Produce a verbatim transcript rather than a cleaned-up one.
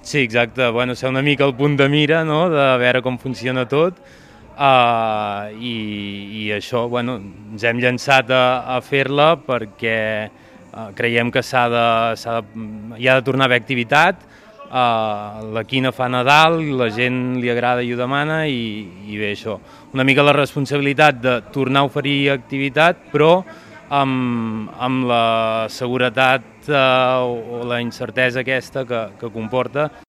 Sí, exacte, bueno, ser una mica el punt de mira, no?, de veure com funciona tot, uh, i, i això, bueno, ens hem llançat a, a fer-la perquè uh, creiem que s'ha de, s'ha de, hi ha de tornar a haver activitat, uh, la quina fa Nadal, la gent li agrada i ho demana, i, i bé, això, una mica la responsabilitat de tornar a oferir activitat, però amb, amb la seguretat eh, o la incertesa aquesta que, que comporta